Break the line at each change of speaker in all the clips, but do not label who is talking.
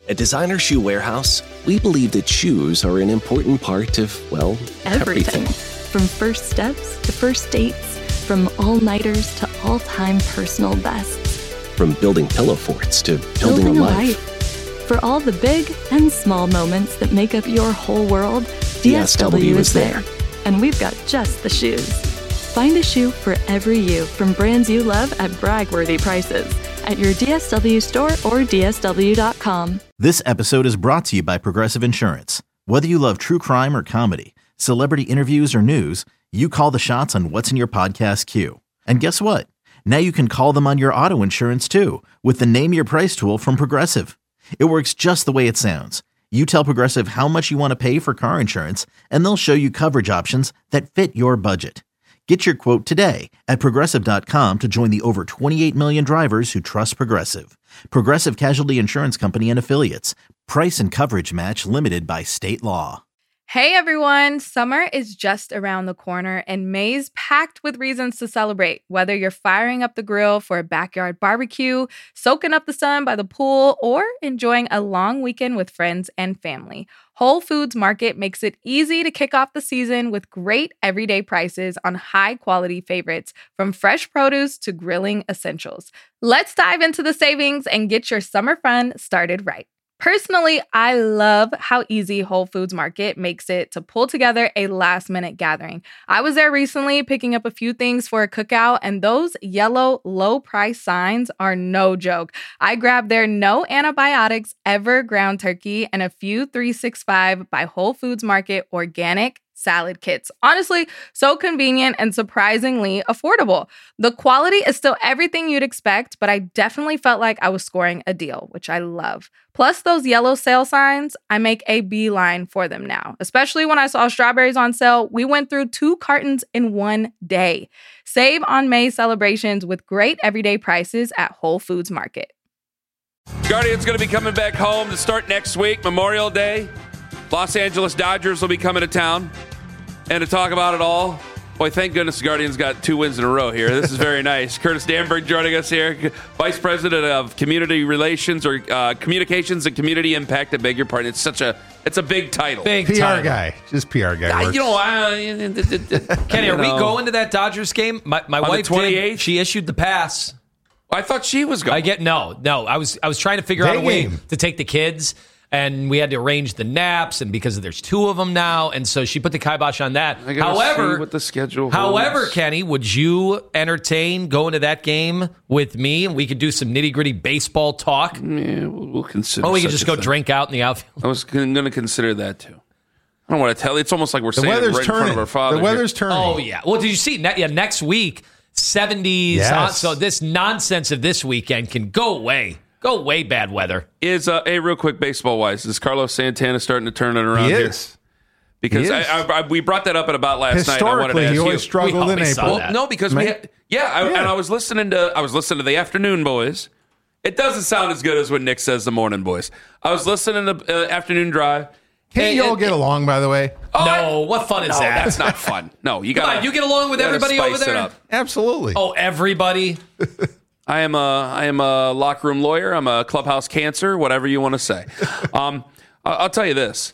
At Designer Shoe Warehouse, we believe that shoes are an important part of, well, everything.
From first steps to first dates, from all-nighters to all-time personal bests.
From building pillow forts to building a life.
For all the big and small moments that make up your whole world, DSW is there. And we've got just the shoes. Find a shoe for every you from brands you love at brag-worthy prices at your DSW store or DSW.com.
This episode is brought to you by Progressive Insurance. Whether you love true crime or comedy, celebrity interviews or news, you call the shots on what's in your podcast queue. And guess what? Now you can call them on your auto insurance too with the Name Your Price tool from Progressive. It works just the way it sounds. You tell Progressive how much you want to pay for car insurance, and they'll show you coverage options that fit your budget. Get your quote today at Progressive.com to join the over 28 million drivers who trust Progressive. Progressive Casualty Insurance Company and Affiliates. Price and coverage match limited by state law.
Hey everyone, summer is just around the corner and May's packed with reasons to celebrate. Whether you're firing up the grill for a backyard barbecue, soaking up the sun by the pool, or enjoying a long weekend with friends and family, Whole Foods Market makes it easy to kick off the season with great everyday prices on high-quality favorites, from fresh produce to grilling essentials. Let's dive into the savings and get your summer fun started right. Personally, I love how easy Whole Foods Market makes it to pull together a last-minute gathering. I was there recently picking up a few things for a cookout, and those yellow low-price signs are no joke. I grabbed their no antibiotics ever ground turkey and a few 365 by Whole Foods Market organic salad kits. Honestly, so convenient and surprisingly affordable. The quality is still everything you'd expect, but I definitely felt like I was scoring a deal, which I love. Plus those yellow sale signs, I make a beeline for them now. Especially when I saw strawberries on sale, we went through 2 cartons in one day. Save on May celebrations with great everyday prices at Whole Foods Market.
Guardians going to be coming back home to start next week, Memorial Day. Los Angeles Dodgers will be coming to town. And to talk about it all, boy, thank goodness the Guardians got 2 wins in a row here. This is very nice. Curtis Danberg joining us here, Vice President of Community Relations or Communications and Community Impact. I beg your pardon. It's a big title.
Big
PR
title.
guy. Just PR guy.
You know,
Kenny, are we going to that Dodgers game? My wife
the 28th?
did. She issued the pass.
I thought she was going.
No. I was trying to figure out a way to take the kids. And we had to arrange the naps, and because there's 2 of them now, and so she put the kibosh on that.
However, see what the schedule holds.
Kenny, would you entertain going to that game with me, and we could do some nitty gritty baseball talk?
Yeah, we'll consider.
Or we could just go drink out in the outfield.
I was going to consider that too. I don't want to tell you. It's almost like we're saying it right in front of our father.
The weather's turning.
Oh yeah. Well, did you see? Next week, 70s.
Yes.
So this nonsense of this weekend can go away. Go away, bad weather.
Is real quick, baseball-wise, is Carlos Santana starting to turn it around
He
here?
is.
Because we brought that up at about last night. I wanted to ask
he always
you.
struggled in April.
Well, no, because and I was listening to the Afternoon Boys. It doesn't sound as good as when Nick says the Morning Boys. I was listening to Afternoon Drive.
Can't you all get along, by the way?
No, what fun is that?
That's not fun. No, you got.
You get along with everybody over there.
It up.
Absolutely.
Oh, everybody.
I am a locker room lawyer. I'm a clubhouse cancer, whatever you want to say. I'll tell you this.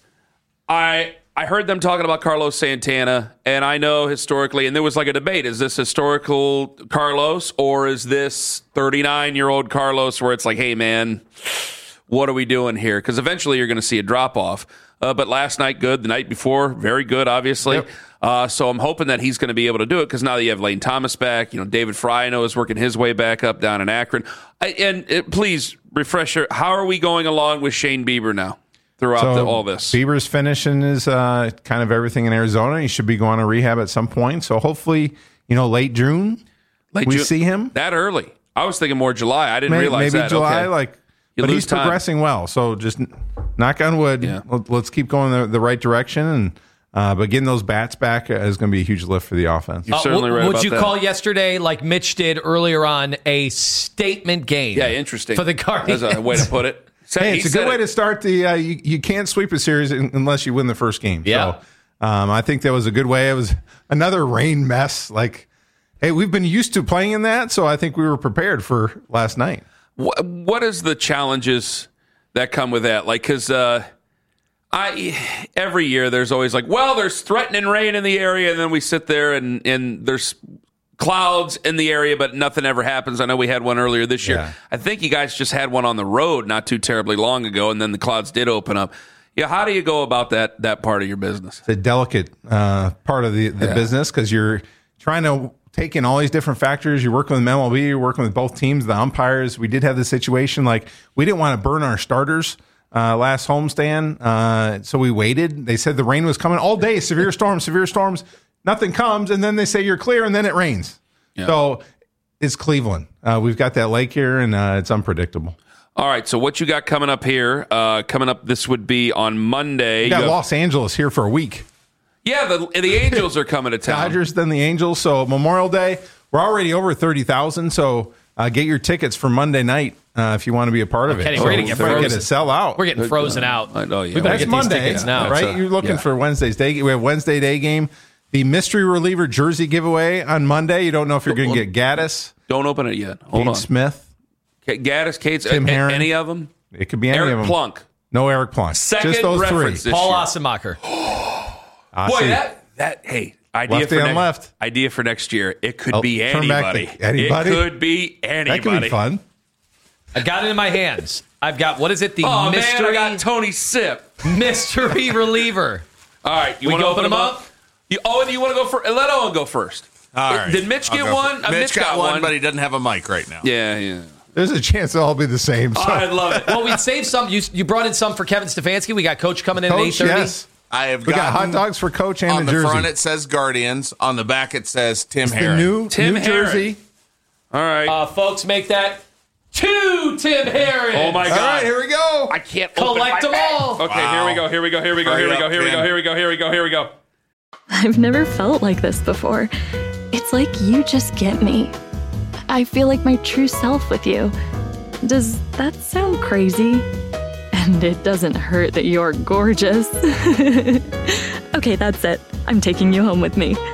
I heard them talking about Carlos Santana, and I know historically, and there was like a debate, is this historical Carlos or is this 39-year-old Carlos where it's like, hey, man, what are we doing here? Because eventually you're going to see a drop-off. But last night, good. The night before, very good, obviously. Yep. So I'm hoping that he's going to be able to do it because now that you have Lane Thomas back, David Fry, I know, is working his way back up down in Akron. Please, refresher, how are we going along with Shane Bieber now throughout all this?
Bieber's finishing his kind of everything in Arizona. He should be going to rehab at some point. So hopefully, late June, we see him.
That early. I was thinking more July. I didn't realize
maybe
that.
July,
okay.
But he's progressing well. So just knock on wood. Yeah. Let's keep going the right direction. And but getting those bats back is going to be a huge lift for the offense.
You're certainly right about that.
Would you call yesterday, like Mitch did earlier on, a statement game?
Yeah, interesting.
For the Guardians.
That's a way to put it.
It's a good way to start the you can't sweep a series unless you win the first game.
Yeah.
So I think that was a good way. It was another rain mess. Like, hey, we've been used to playing in that, so I think we were prepared for last night.
What is the challenges that come with that. Like, because every year there's always like, well, there's threatening rain in the area, and then we sit there and there's clouds in the area, but nothing ever happens. I know we had one earlier this year. I think you guys just had one on the road not too terribly long ago, and then the clouds did open up. Yeah, how do you go about that part of your business?
It's a delicate part of the business because you're trying to take in all these different factors. You're working with MLB, you're working with both teams, the umpires. We did have the situation like we didn't want to burn our starters last homestand, so we waited. They said the rain was coming all day, severe storms. Nothing comes, and then they say you're clear, and then it rains. Yeah. So it's Cleveland. We've got that lake here, and it's unpredictable.
All right, so what you got coming up here? Coming up, this would be on Monday.
You got Los Angeles here for a week.
Yeah, the Angels are coming to town.
Dodgers, then the Angels. So Memorial Day, we're already over 30,000. So get your tickets for Monday night if you want to be a part of it.
We're going to get
to sell out.
We're getting frozen out.
I know, yeah.
We better
That's
get
Monday,
these tickets now.
Right? You're looking for Wednesday's day. We have Wednesday day game. The mystery reliever jersey giveaway on Monday. You don't know if you're going to get Gaddis.
Don't open it yet. Hold on.
Smith.
Gaddis, Cates,
Tim Herron.
Any of them?
It could be any of them.
Eric Plunk.
No Eric Plunk.
Second
just those
reference
three.
Paul Osemacher.
Boy, hey, idea for next year. It could be anybody.
Anybody?
It could be anybody.
That could be fun.
I got it in my hands. I've got, what is it? The
mystery. Man, I got Tony Sip.
Mystery reliever.
All right. You want to open them up? You want to go first? Let Owen go first.
All right.
Did Mitch get one?
Mitch got one, but he doesn't have a mic right now.
Yeah.
There's a chance they'll all be the same. So.
I love it.
Well, we saved some. You brought in some for Kevin Stefanski. We got Coach coming in at 8:30.
Yes.
We
got hot dogs for Coach and
on
a jersey.
On the front it says Guardians. On the back it says Tim Herron.
The new
Herron.
jersey.
All right.
Folks, make that 2 Tim Herron.
Oh, my God.
All right, here we go.
I can't
collect them all.
Okay, wow. Here we go.
I've never felt like this before. It's like you just get me. I feel like my true self with you. Does that sound crazy? And it doesn't hurt that you're gorgeous. Okay, that's it. I'm taking you home with me.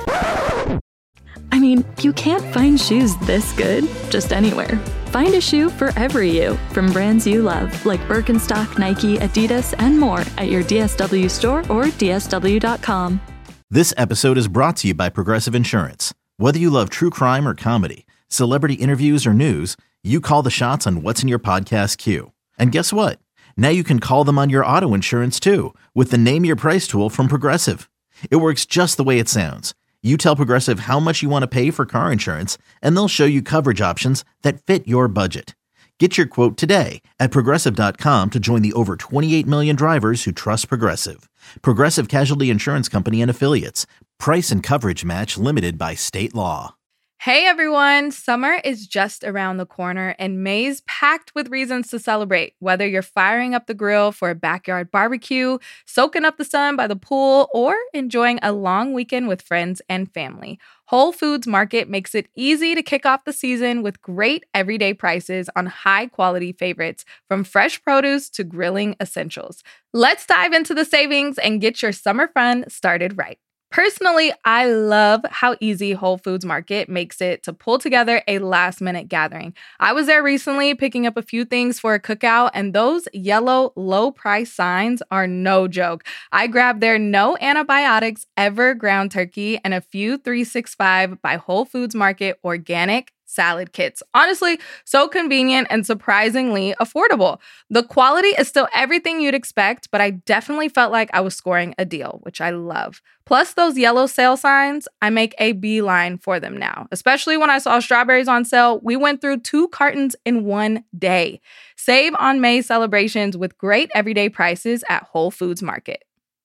I mean, you can't find shoes this good just anywhere. Find a shoe for every you from brands you love, like Birkenstock, Nike, Adidas, and more at your DSW store or DSW.com.
This episode is brought to you by Progressive Insurance. Whether you love true crime or comedy, celebrity interviews or news, you call the shots on what's in your podcast queue. And guess what? Now you can call them on your auto insurance too with the Name Your Price tool from Progressive. It works just the way it sounds. You tell Progressive how much you want to pay for car insurance, and they'll show you coverage options that fit your budget. Get your quote today at Progressive.com to join the over 28 million drivers who trust Progressive. Progressive Casualty Insurance Company and Affiliates. Price and coverage match limited by state law.
Hey everyone, summer is just around the corner and May's packed with reasons to celebrate. Whether you're firing up the grill for a backyard barbecue, soaking up the sun by the pool, or enjoying a long weekend with friends and family, Whole Foods Market makes it easy to kick off the season with great everyday prices on high-quality favorites, from fresh produce to grilling essentials. Let's dive into the savings and get your summer fun started right. Personally, I love how easy Whole Foods Market makes it to pull together a last-minute gathering. I was there recently picking up a few things for a cookout, and those yellow low-price signs are no joke. I grabbed their no antibiotics ever ground turkey and a few 365 by Whole Foods Market organic salad kits. Honestly, so convenient and surprisingly affordable. The quality is still everything you'd expect, but I definitely felt like I was scoring a deal, which I love. Plus those yellow sale signs, I make a beeline for them now. Especially when I saw strawberries on sale, we went through 2 cartons in one day. Save on May celebrations with great everyday prices at Whole Foods Market.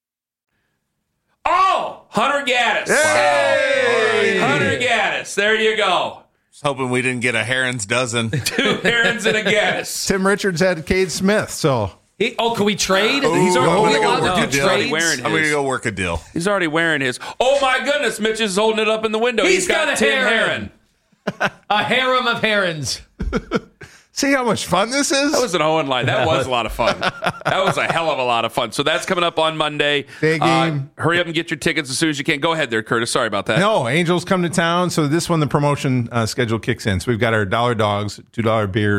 Oh, Hunter Gaddis.
Hey!
Hunter Gaddis. There you go.
Hoping we didn't get a Herron's dozen.
2 Herons and a Gaddis.
Tim Richards had Cade Smith, so.
Can we trade?
I'm going
to
go work a deal.
He's already wearing his. Oh, my goodness. Mitch is holding it up in the window.
He's got a
Tim
Herron. A harem of herons.
See how much fun this is?
That was an Owen line. That was a lot of fun. That was a hell of a lot of fun. So that's coming up on Monday.
Day game.
Hurry up and get your tickets as soon as you can. Go ahead there, Curtis. Sorry about that.
No, Angels come to town. So this one, the promotion schedule kicks in. So we've got our $1 dogs, $2 beers,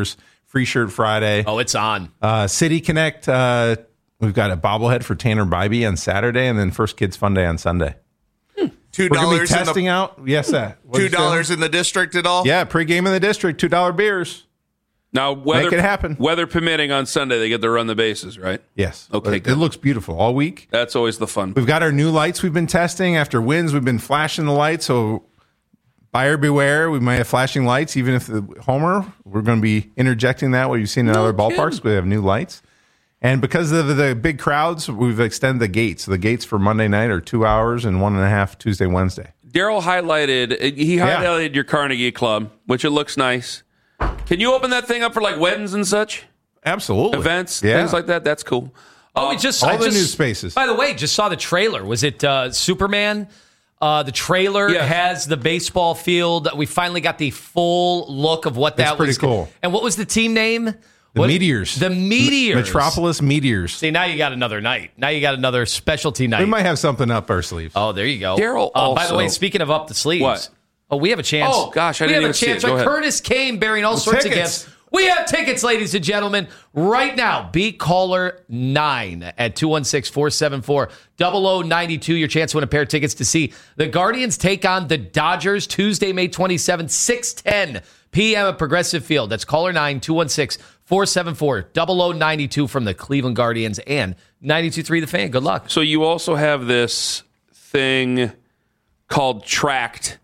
Free Shirt Friday.
Oh, it's on.
City Connect. We've got a bobblehead for Tanner Bybee on Saturday, and then First Kids Fun Day on Sunday.
$2
We're gonna be testing out. Yes,
$2 in the district at all?
Yeah, pregame in the district. $2 beers.
Now,
Make it happen.
Weather permitting on Sunday, they get to run the bases, right?
Yes.
Okay,
It
good.
looks beautiful all week.
That's always the fun.
We've got our new lights we've been testing. After wins, we've been flashing the lights. So buyer beware. We might have flashing lights. Even if the homer, we're going to be interjecting that what you've seen in other ballparks. We have new lights. And because of the big crowds, we've extended the gates. So the gates for Monday night are 2 hours and 1.5 Tuesday, Wednesday.
Daryl highlighted your Carnegie Club, which it looks nice. Can you open that thing up for like weddings and such?
Absolutely.
Events, things like that? That's cool.
Oh,
all the new spaces.
By the way, just saw the trailer. Was it Superman? The trailer has the baseball field. We finally got the full look of what that was.
That's pretty cool.
And what was the team name?
The Meteors.
The Meteors.
Metropolis Meteors.
See, now you got another night. Now you got another specialty night.
We might have something up our sleeves.
Oh, there you go.
Daryl
by the way, speaking of up the sleeves.
What?
Oh, we have a chance.
Oh, gosh, I didn't even see it. Go ahead.
Curtis Kane bearing all sorts of
tickets.
gifts. We have tickets, ladies and gentlemen. Right now, beat caller 9 at 216-474-0092. Your chance to win a pair of tickets to see the Guardians take on the Dodgers Tuesday, May 27th, 6:10 p.m. at Progressive Field. That's caller 9, 216-474-0092 from the Cleveland Guardians and 92.3 The Fan. Good luck.
So you also have this thing called Tracked.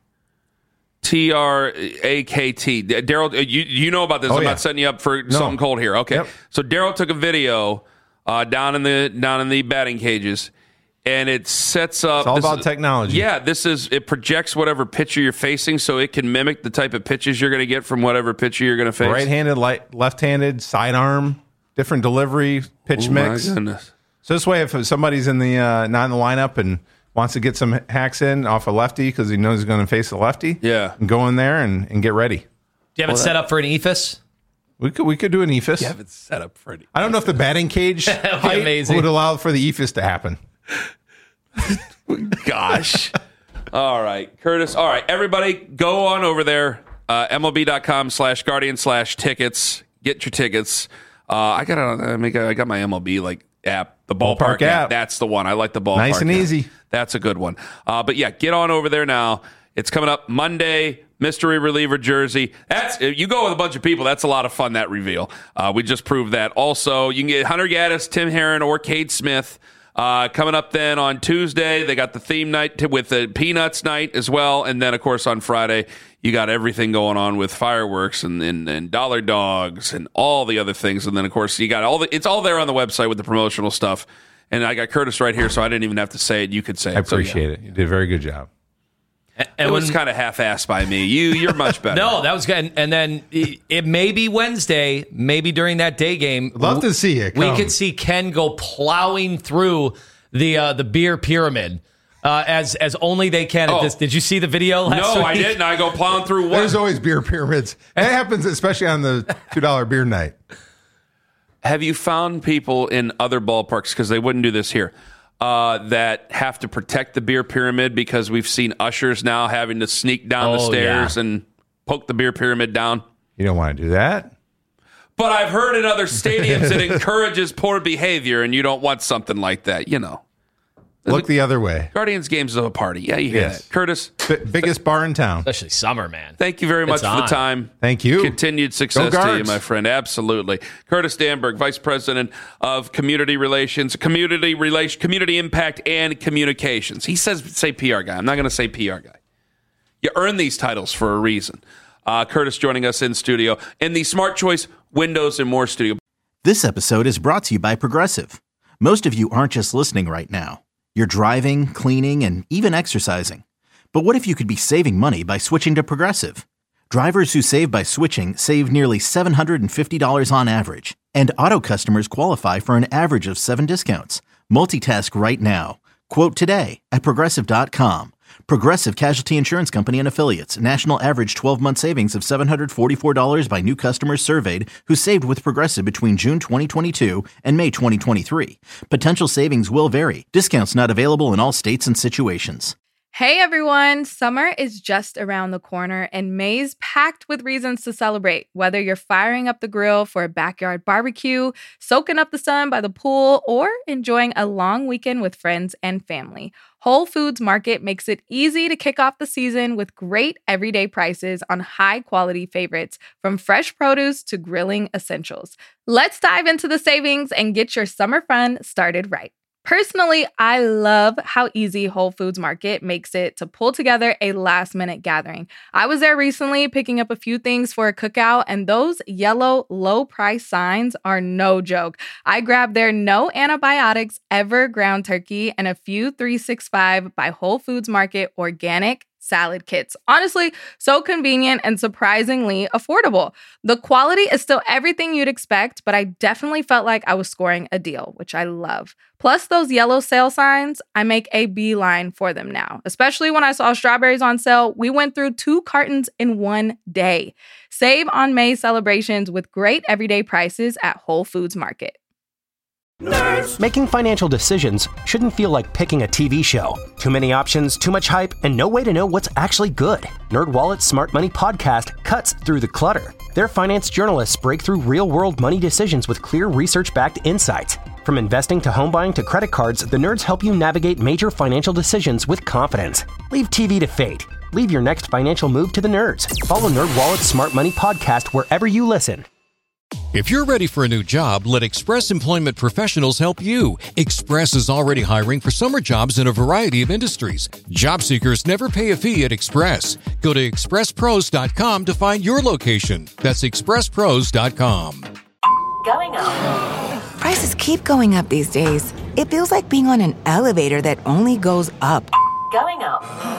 TRAKT. Daryl, you know about this. I'm not setting you up for something cold here. Okay.
Yep.
So Daryl took a video down in the batting cages, and it sets up.
It's all about technology.
Yeah, it projects whatever pitcher you're facing, so it can mimic the type of pitches you're going to get from whatever pitcher you're going to face.
Right-handed, left-handed, sidearm, different delivery, pitch mix.
My goodness.
So this way, if somebody's in the not in the lineup and wants to get some hacks in off a lefty because he knows he's going to face a lefty, and go in there and get ready.
Do you have it set up for an ephus?
We could do an ephus.
You have it set up for it.
I don't know if the batting cage height
amazing.
would allow for the ephus to happen.
Gosh. All right, Curtis. All right, everybody, go on over there. MLB.com/Guardian/tickets. Get your tickets. I got my MLB app, the ballpark app. That's the one. I like the ballpark.
Nice and easy.
That's a good one. But yeah, get on over there now. It's coming up Monday. Mystery reliever jersey. You go with a bunch of people. That's a lot of fun. That reveal. We just proved that. Also, you can get Hunter Gaddis, Tim Herron, or Cade Smith. Coming up then on Tuesday, they got the theme night with the Peanuts night as well. And then, of course, on Friday, you got everything going on with fireworks and dollar dogs and all the other things. And then, of course, you got it's all there on the website with the promotional stuff. And I got Curtis right here, so I didn't even have to say it. You could say it.
I appreciate it. You did a very good job.
It was kind of half-assed by me. You're much better.
No, that was good. And then it may be Wednesday, maybe during that day game.
I'd love to see it.
We could see Ken go plowing through the beer pyramid as only they can at this. Did you see the video last week?
No, I didn't. I go plowing through what?
There's always beer pyramids. And it happens especially on the $2 beer night.
Have you found people in other ballparks, because they wouldn't do this here, that have to protect the beer pyramid because we've seen ushers now having to sneak down the stairs and poke the beer pyramid down?
You don't want to do that?
But I've heard in other stadiums it encourages poor behavior, and you don't want something like that,
Look the other way.
Guardians games of a party. Yeah, you hear that. Curtis?
Biggest bar in town.
Especially summer, man.
Thank you very much for the time.
Thank you.
Continued success to you, my friend. Absolutely. Curtis Danberg, Vice President of Community Relations, Community Impact, and Communications. He says, say PR guy. I'm not going to say PR guy. You earn these titles for a reason. Curtis joining us in studio in the Smart Choice Windows and More studio.
This episode is brought to you by Progressive. Most of you aren't just listening right now. You're driving, cleaning, and even exercising. But what if you could be saving money by switching to Progressive? Drivers who save by switching save nearly $750 on average. And auto customers qualify for an average of 7 discounts. Multitask right now. Quote today at Progressive.com. Progressive Casualty Insurance Company and Affiliates. National average 12-month savings of $744 by new customers surveyed who saved with Progressive between June 2022 and May 2023. Potential savings will vary. Discounts not available in all states and situations.
Hey everyone, summer is just around the corner and May's packed with reasons to celebrate. Whether you're firing up the grill for a backyard barbecue, soaking up the sun by the pool, or enjoying a long weekend with friends and family, Whole Foods Market makes it easy to kick off the season with great everyday prices on high-quality favorites, from fresh produce to grilling essentials. Let's dive into the savings and get your summer fun started right. Personally, I love how easy Whole Foods Market makes it to pull together a last-minute gathering. I was there recently picking up a few things for a cookout, and those yellow low-price signs are no joke. I grabbed their no antibiotics ever ground turkey and a few 365 by Whole Foods Market organic salad kits. Honestly, so convenient and surprisingly affordable. The quality is still everything you'd expect, but I definitely felt like I was scoring a deal, which I love. Plus those yellow sale signs, I make a beeline for them now. Especially when I saw strawberries on sale, we went through 2 cartons in one day. Save on May celebrations with great everyday prices at Whole Foods Market.
Nerds. Making financial decisions shouldn't feel like picking a TV show. Too many options, too much hype, and no way to know what's actually good. NerdWallet's Smart Money Podcast cuts through the clutter. Their finance journalists break through real-world money decisions with clear research-backed insights. From investing to home buying to credit cards, the nerds help you navigate major financial decisions with confidence. Leave TV to fate. Leave your next financial move to the nerds. Follow NerdWallet's Smart Money Podcast wherever you listen.
If you're ready for a new job, let Express Employment Professionals help you. Express is already hiring for summer jobs in a variety of industries. Job seekers never pay a fee at Express. Go to expresspros.com to find your location. That's expresspros.com.
Going up. Prices keep going up these days. It feels like being on an elevator that only goes up.
Going up.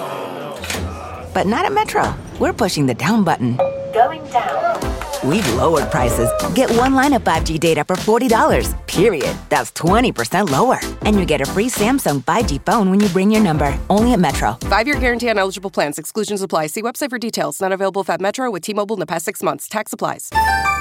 But not at Metro. We're pushing the down button.
Going down.
We've lowered prices. Get one line of 5G data for $40, period. That's 20% lower. And you get a free Samsung 5G phone when you bring your number. Only at Metro.
5-year guarantee on eligible plans. Exclusions apply. See website for details. Not available at Metro with T-Mobile in the past 6 months. Tax applies.